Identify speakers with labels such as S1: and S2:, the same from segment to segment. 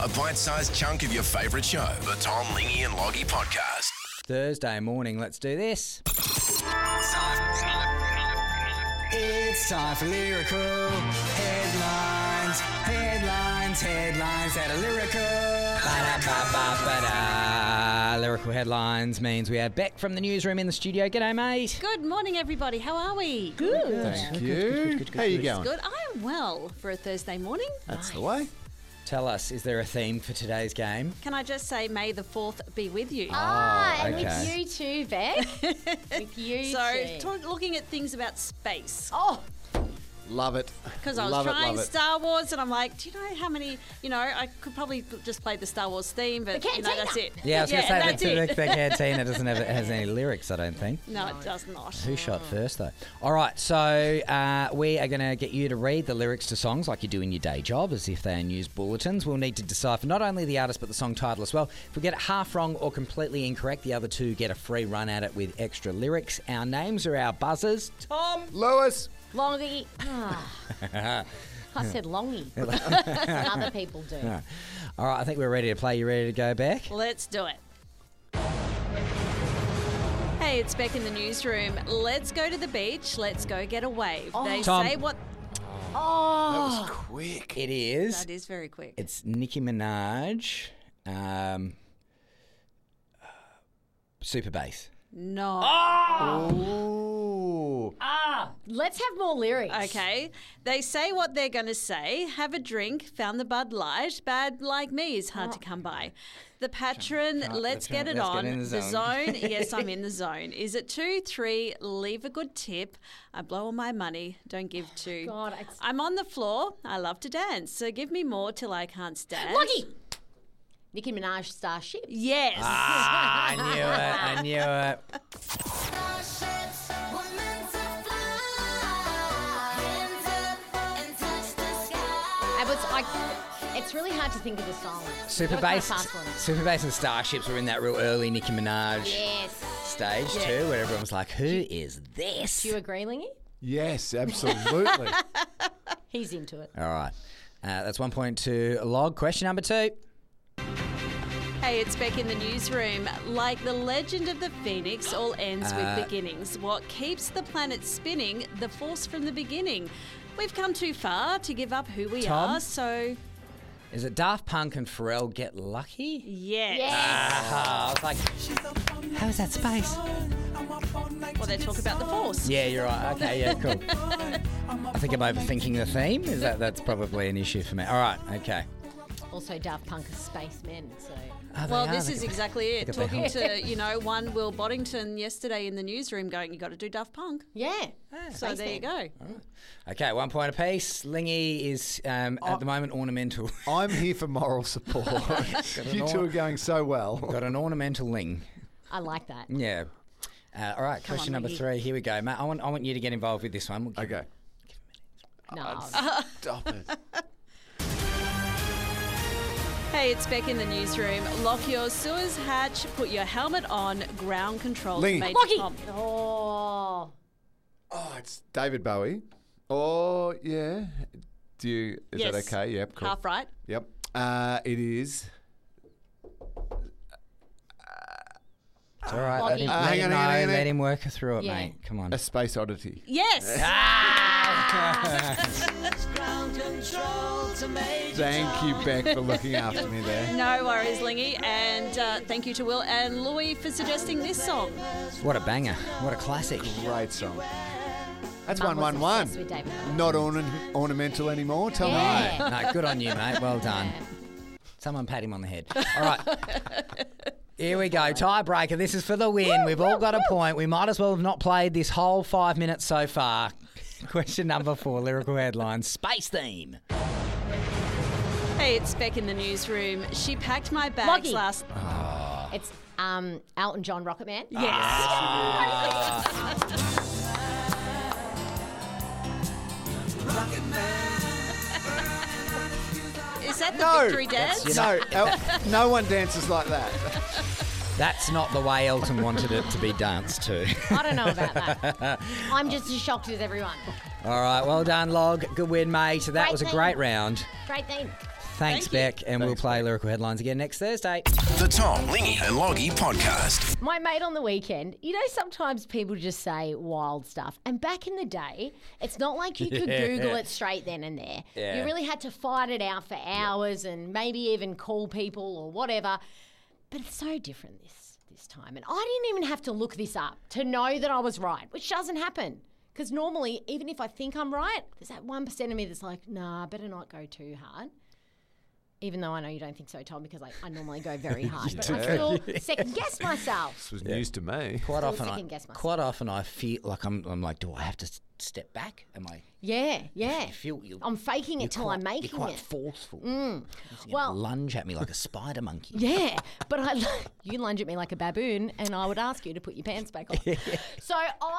S1: a bite-sized chunk of your favourite show. The Tom, Lingy and Loggy Podcast.
S2: Thursday morning, let's do this. It's time for lyrical headlines. Headlines that are lyrical. Ba-da-ba-ba-ba-da. Lyrical headlines means we have Beck from the newsroom in the studio. G'day, mate.
S3: Good morning, everybody. How are we?
S4: Good. Thank you. How you going?
S3: Good. I am well for a Thursday morning.
S4: That's the way.
S2: Tell us, is there a theme for today's game?
S3: Can I just say, may the 4th be with you?
S5: And
S2: okay.
S5: with you too, Beck. With you too.
S3: Looking at things about space.
S5: Oh,
S4: Love it.
S3: Because I was trying Star Wars and I'm like, do you know how many, I could probably just play the Star Wars theme, but, that's it.
S2: Yeah, I was going to say
S3: that's it.
S2: the cantina doesn't has any lyrics, I don't think.
S3: No, it does not.
S2: Who shot first, though? All right, so we are going to get you to read the lyrics to songs like you do in your day job, as if they're news bulletins. We'll need to decipher not only the artist, but the song title as well. If we get it half wrong or completely incorrect, the other two get a free run at it with extra lyrics. Our names are our buzzers. Tom.
S4: Lewis.
S5: Longy. I said Longy. Other people do.
S2: Yeah. All right, I think we're ready to play. You ready to go, Beck?
S3: Let's do it. Hey, it's Beck in the newsroom. Let's go to the beach. Let's go get a wave. They
S2: Tom.
S3: say what...
S4: That was quick.
S2: It is.
S3: That is very quick.
S2: It's Nicki Minaj. Super bass.
S3: No.
S4: Ooh.
S5: Let's have more lyrics.
S3: Okay. They say what they're going to say. Have a drink. Found the Bud Light. Bad like me is hard to come by. The patron. Let's get it on.
S2: in the
S3: The
S2: zone.
S3: zone. Yes, I'm in the zone. Is it 2, 3? Leave a good tip. I blow all my money. Don't give 2.
S5: God,
S3: I'm on the floor. I love to dance. So give me more till I can't stand.
S5: Lucky. Nicki Minaj Starship.
S3: Yes.
S2: I knew it.
S5: It's really hard to think of a song.
S2: Super
S5: What kind
S2: bass.
S5: of fast one?
S2: Super bass and Starships were in that real early Nicki Minaj
S5: Yes.
S2: stage too, where everyone was like, "Who is this?"
S5: Do you agree, Lingy?
S4: Yes, absolutely.
S5: He's into it.
S2: All right, that's 1 point to log. Question number 2.
S3: Hey, it's Beck in the newsroom. Like the legend of the Phoenix, all ends with beginnings. What keeps the planet spinning? The force from the beginning. We've come too far to give up who we
S2: Tom?
S3: are, so
S2: Is it Daft Punk and Pharrell Get Lucky?
S3: yes.
S2: I was like, how is that space?
S3: Well, they talk about the force.
S2: Yeah, you're right. Okay, yeah, cool. I think I'm overthinking the theme. That's probably an issue for me. All right, okay.
S5: Also, Daft Punk is spacemen, so...
S3: Well, this is exactly it.
S2: Look at
S3: Talking to, one Will Boddington yesterday in the newsroom going, you got to do Daft Punk.
S5: Yeah.
S3: So there you go.
S2: Okay, 1 point apiece. Lingy is, at the moment, ornamental.
S4: I'm here for moral support. You two are going so well.
S2: Got an ornamental ling.
S5: I like that.
S2: Yeah. All right, question number
S3: Lingy.
S2: 3. Here we go, Matt. I want you to get involved with this one. We'll give
S4: Okay.
S5: No.
S4: Stop it.
S3: Hey, it's Beck in the newsroom. Lock your sewers hatch, put your helmet on, ground control.
S4: Ling.
S3: Major
S5: Lucky.
S3: Tom.
S5: Oh.
S4: Oh, it's David Bowie. Oh, yeah. Is
S3: Yes.
S4: that okay? Yep, cool.
S3: Half right.
S4: Yep. It is.
S2: It's all right.
S5: Loggy.
S4: Hang on.
S2: Let him work through it,
S5: Yeah.
S2: mate. Come on.
S4: A Space Oddity.
S3: Yes.
S4: Thank you, Beck, for looking after me there.
S3: No worries, Lingy. And thank you to Will and Louis for suggesting this song.
S2: What a banger. What a classic.
S4: Great song. That's
S5: Mum was
S4: 1-1-1.
S5: obsessed with David Bowie.
S4: Not ornamental anymore. Tell me.
S5: Yeah.
S2: No, good on you, mate. Well done. Someone pat him on the head. All right. Here we go. Tiebreaker. This is for the win. We've all got a point. We might as well have not played this whole 5 minutes so far. Question number 4, lyrical headline, space theme.
S3: Hey, it's Beck in the newsroom. She packed my bags
S5: Loggy.
S3: last...
S5: It's Elton John, Rocket Man.
S3: Yes. Is that the
S4: No.
S3: victory dance?
S4: No one dances like that.
S2: That's not the way Elton wanted it to be danced to.
S5: I don't know about that. I'm just as shocked as everyone.
S2: All right, well done, Log. Good win, mate. That
S5: Great
S2: was a
S5: thing.
S2: great round.
S5: Great thing.
S2: Thanks, Beck, and we'll play Lyrical Headlines again next Thursday.
S1: The Tom, Lingy and Loggy Podcast.
S5: My mate on the weekend, sometimes people just say wild stuff. And back in the day, it's not like you could Google it straight then and there.
S2: Yeah.
S5: You really had to fight it out for hours and maybe even call people or whatever. But it's so different this time. And I didn't even have to look this up to know that I was right, which doesn't happen. Because normally, even if I think I'm right, there's that 1% of me that's like, nah, better not go too hard. Even though I know you don't think so, Tom, because I normally go very hard. But I still second-guess myself.
S4: This was news to me.
S2: Quite often I feel like I'm like, do I have to step back? Am I?
S5: Yeah. I'm faking
S2: you're
S5: it till I'm making
S2: You're quite
S5: it.
S2: forceful.
S5: Well,
S2: lunge at me like a spider monkey.
S5: Yeah, but you lunge at me like a baboon, and I would ask you to put your pants back on. So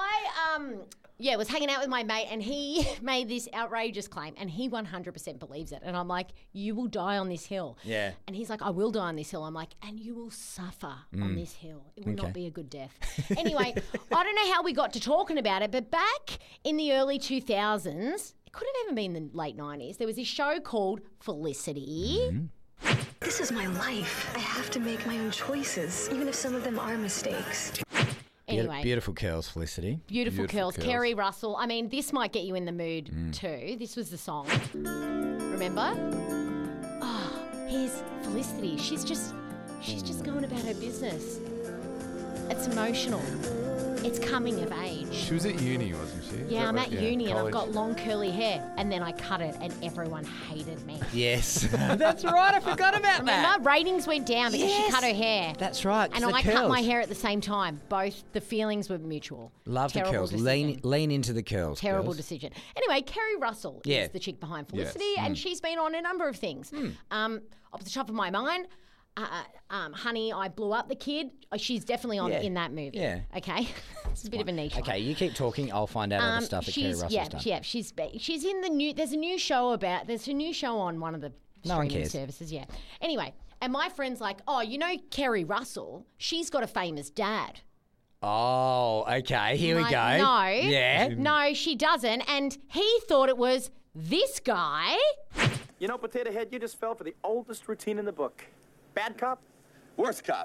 S5: I was hanging out with my mate, and he made this outrageous claim, and he 100% believes it. And I'm like, you will die on this hill.
S2: Yeah.
S5: And he's like, I will die on this hill. I'm like, and you will suffer on this hill. It will not be a good death. Anyway, I don't know how we got to talking about it, but back in the early 2000s, it could have even been the late 90s, there was this show called Felicity.
S6: This is my life. I have to make my own choices, even if some of them are mistakes.
S5: Anyway,
S2: Beautiful curls, Felicity.
S5: Beautiful curls. Kerry Russell. I mean, this might get you in the mood too. This was the song. Remember? Oh, here's Felicity. She's just going about her business. It's emotional. It's coming of age.
S4: She was at uni, wasn't she?
S5: Yeah, I'm at uni and I've got long curly hair. And then I cut it and everyone hated me.
S2: Yes. That's right. I forgot about that.
S5: Remember? Ratings went down because she cut her hair.
S2: That's right.
S5: And I cut my hair at the same time. Both the feelings were mutual.
S2: Love
S5: Terrible
S2: the curls.
S5: decision.
S2: Lean into the curls.
S5: Terrible
S2: girls.
S5: decision. Anyway, Kerry Russell is the chick behind Felicity, and she's been on a number of things. Off the top of my mind, Honey, I Blew Up the Kid. She's definitely on in that movie.
S2: Yeah.
S5: Okay. It's a bit of a niche one.
S2: Okay, you keep talking. I'll find out other stuff that Kerry Russell's done.
S5: Yeah, she's in the new. There's a new show on one of the
S2: No one
S5: streaming
S2: cares.
S5: services. Yeah. Anyway, and my friend's like, oh, Kerry Russell. She's got a famous dad.
S2: Oh, okay. Here we
S5: Like,
S2: go.
S5: No.
S2: Yeah.
S5: No, she doesn't. And he thought it was this guy.
S7: Potato Head, you just fell for the oldest routine in the book. Bad cop? Worst cop.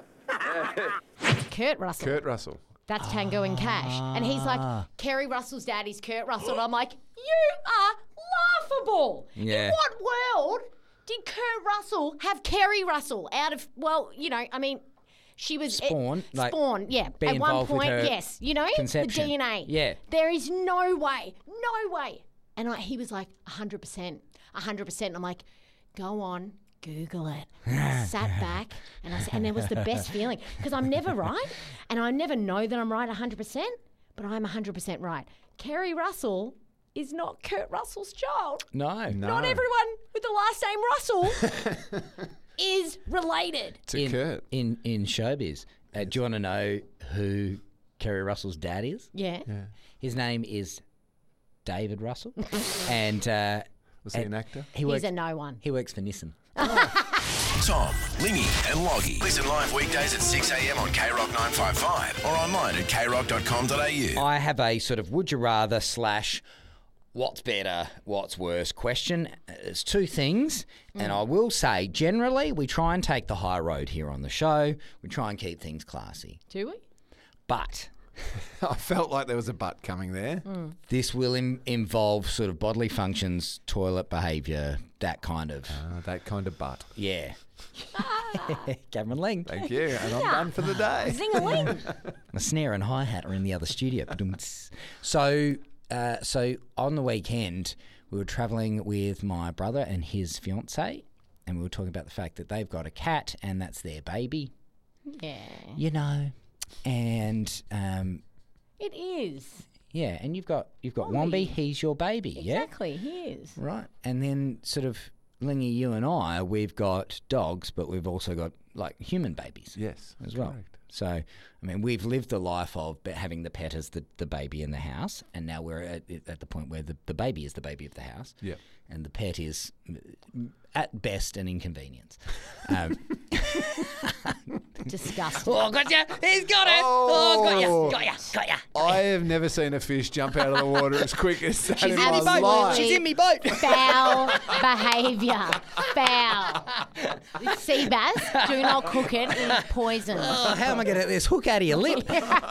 S5: Kurt Russell. That's Tango and Cash. And he's like, Kerry Russell's dad is Kurt Russell. And I'm like, you are laughable.
S2: Yeah.
S5: In what world did Kurt Russell have Kerry Russell out of, she was...
S2: Spawn, like,
S5: Spawn, yeah.
S2: be
S5: At one
S2: involved with
S5: point,
S2: her
S5: yes.
S2: conception.
S5: The DNA.
S2: Yeah.
S5: There is no way. And he was like, 100%. 100%. And I'm like, go on. Google it. And I sat back and it was the best feeling because I'm never right and I never know that I'm right 100%, but I'm 100% right. Kerry Russell is not Kurt Russell's child.
S2: No.
S5: Not everyone with the last name Russell is related.
S4: To Kurt.
S2: In showbiz. Do you want to know who Kerry Russell's dad is?
S5: Yeah.
S2: His name is David Russell. And
S4: was he an actor?
S5: He's a no one.
S2: He works for Nissan.
S1: Tom, Lingy and Loggy. Listen live weekdays at 6 a.m. on KROC 955 or online at kroc.com.au.
S2: I have a sort of would you rather / what's better, what's worse question. It's two things. And I will say, generally, we try and take the high road here on the show. We try and keep things classy.
S5: Do we?
S2: But...
S4: I felt like there was a butt coming there.
S2: This will involve sort of bodily functions, toilet behaviour, that kind of...
S4: That kind of butt.
S2: Yeah. Cameron Ling.
S4: Thank you. And I'm done for the day.
S5: Zing-a-ling.
S2: My snare and hi-hat are in the other studio. So on the weekend, we were travelling with my brother and his fiancée, and we were talking about the fact that they've got a cat and that's their baby.
S5: Yeah.
S2: And
S5: it is.
S2: yeah, and you've got Wombi. He's your baby.
S5: Exactly, he is.
S2: Right, and then sort of Lingy, you and I, we've got dogs, but we've also got like human babies.
S4: Yes.
S2: as well.
S4: Correct.
S2: So, I mean, we've lived the life of having the pet as the baby in the house, and now we're at the point where the baby is the baby of the house.
S4: Yeah.
S2: And the pet is, at best, an inconvenience.
S5: Disgusting.
S2: Oh, got you! He's got it! Oh, got you!
S4: I have never seen a fish jump out of the water as quick as that in my
S5: absolutely-
S4: life.
S2: She's in me boat!
S5: Foul behaviour. Foul. Sea bass, do not cook it. It's poison.
S2: Oh, how am I going to get this hook out of your lip?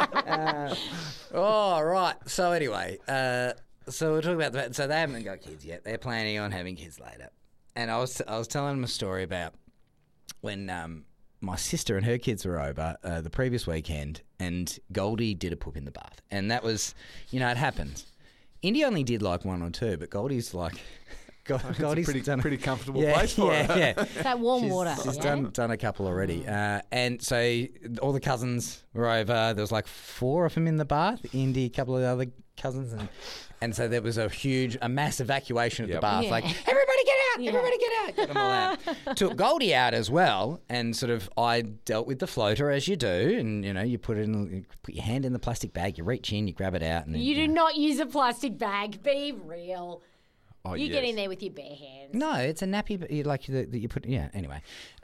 S2: Right. So anyway, so we're talking about that. So they haven't got kids yet. They're planning on having kids later. And I was telling them a story about when my sister and her kids were over the previous weekend, and Goldie did a poop in the bath, and that was, it happens. Indy only did like one or two, but Goldie's like. Goldie's
S4: It's a pretty comfortable
S2: yeah,
S4: place for her.
S2: Yeah.
S5: It's that warm water.
S2: She's
S5: yeah?
S2: done a couple already. And so all the cousins were over. There was like 4 of them in the bath. Indy, a couple of other cousins. And so there was a mass evacuation of the bath.
S5: Yeah.
S2: Like, everybody get out! Everybody get out! Get them all out. Took Goldie out as well. And sort of I dealt with the floater as you do. And, you put you put your hand in the plastic bag. You reach in, you grab it out. And then,
S5: You do not use a plastic bag. Be real.
S4: Oh,
S5: You
S4: yes.
S5: get in there with your bare hands.
S2: No, it's a nappy, but that you put. Yeah. Anyway,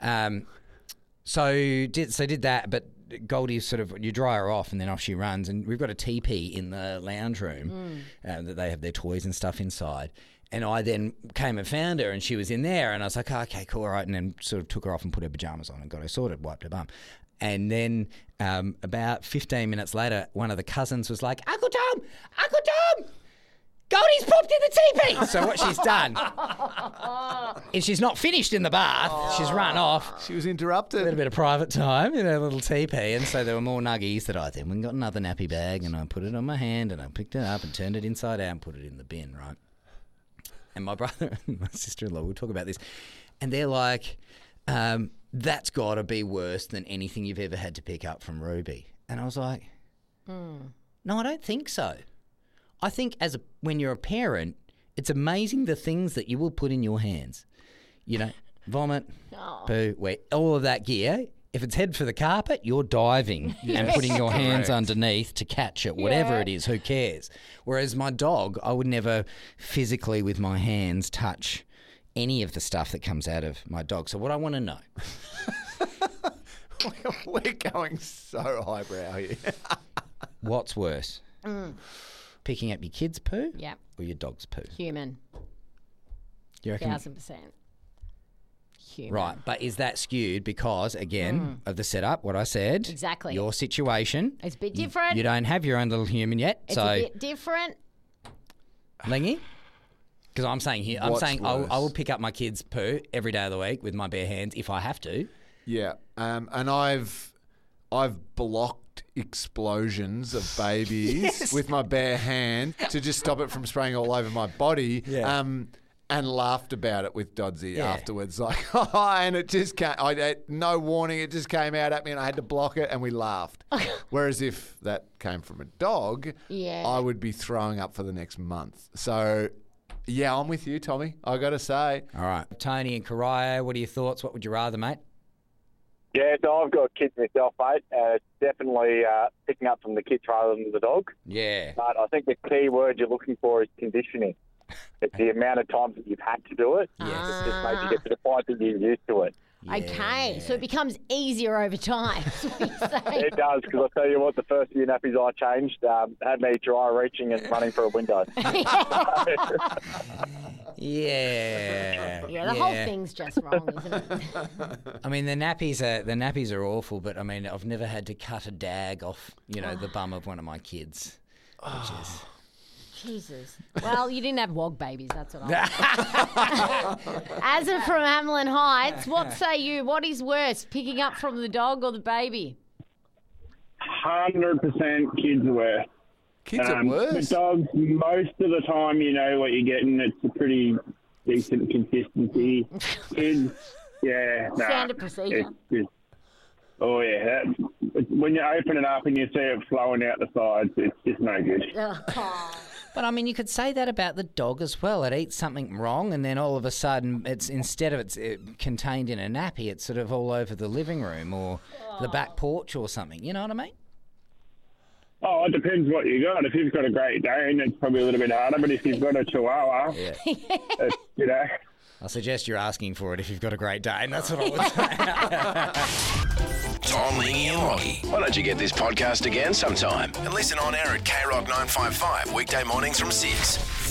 S2: so did that, but Goldie sort of you dry her off and then off she runs, and we've got a teepee in the lounge room that they have their toys and stuff inside. And I then came and found her, and she was in there, and I was like, oh, okay, cool, all right, and then sort of took her off and put her pajamas on and got her sorted, wiped her bum. And then about 15 minutes later, one of the cousins was like, Uncle Tom, Goldie's popped in the teepee. So what she's done is she's not finished in the bath. She's run off.
S4: She was
S2: A
S4: interrupted.
S2: little bit of private time in her little teepee. And so there were more nuggies that I then went and got another nappy bag, and I put it on my hand, and I picked it up and turned it inside out and put it in the bin, right? And my brother and my sister-in-law, we'll talk about this, and they're like, that's got to be worse than anything you've ever had to pick up from Ruby. And I was like, no, I don't think so. I think when you're a parent, it's amazing the things that you will put in your hands. Vomit, poo, wet, all of that gear. If it's head for the carpet, you're diving and putting your hands underneath to catch it, whatever it is, who cares? Whereas my dog, I would never physically with my hands touch any of the stuff that comes out of my dog. So what I want to know.
S4: We're going so highbrow here.
S2: What's worse? Picking up your kid's poo
S5: Yep.
S2: or your dog's poo?
S5: Human.
S2: You reckon?
S5: 1000%. Human.
S2: Right, but is that skewed because, again, of the setup, what I said?
S5: Exactly.
S2: Your situation.
S5: It's a bit different.
S2: You don't have your own little human yet.
S5: It's
S2: so,
S5: a bit different.
S2: Lingy? Because I'm saying here,
S4: What's
S2: I
S4: worse?
S2: will pick up my kid's poo every day of the week with my bare hands if I have to.
S4: Yeah, and I've blocked explosions of babies with my bare hand to just stop it from spraying all over my body.
S2: Yeah.
S4: And laughed about it with Dodsy
S2: Yeah.
S4: afterwards, like, and it just came. No warning, it just came out at me, and I had to block it, and we laughed. Whereas if that came from a dog,
S5: Yeah.
S4: I would be throwing up for the next month. So, yeah, I'm with you, Tommy. I got to say,
S2: All right. Tony and Karaya, what are your thoughts? What would you rather, mate?
S8: Yeah, so I've got kids myself, mate. It's definitely picking up from the kids rather than the dog.
S2: Yeah.
S8: But I think the key word you're looking for is conditioning. It's the amount of times that you've had to do it.
S2: Yes.
S8: It just makes you get to the point that you're used to it.
S5: Okay, so it becomes easier over time. That's what you're saying.
S8: It does, because I'll tell you what, the first few nappies I changed had me dry reaching and running for a window.
S2: Yeah.
S5: Yeah, the whole thing's just wrong, isn't it?
S2: I mean, the nappies are awful, but I mean, I've never had to cut a dag off, the bum of one of my kids, which is.
S5: Jesus. Well, you didn't have wog babies, that's what I As of from Hamlin Heights, what say you? What is worse, picking up from the dog or the baby?
S9: 100% kids are worse.
S4: kids are worse.
S9: The dogs, most of the time, you know what you're getting. It's a pretty decent consistency. Kids, yeah.
S5: Standard procedure.
S9: It's when you open it up and you see it flowing out the sides, it's just no good.
S5: Oh.
S2: But I mean, you could say that about the dog as well. It eats something wrong, and then all of a sudden, it's instead of it's contained in a nappy, it's sort of all over the living room or the back porch or something. You know what I mean?
S9: Oh, it depends what you got. If you've got a Great Dane, it's probably a little bit harder. But if you've got a Chihuahua, it's, you know.
S2: I suggest you're asking for it if you've got a Great Dane. That's what I would say.
S1: Tom, Lingy and Loggy. Why don't you get this podcast again sometime and listen on air at KROC 955 weekday mornings from 6.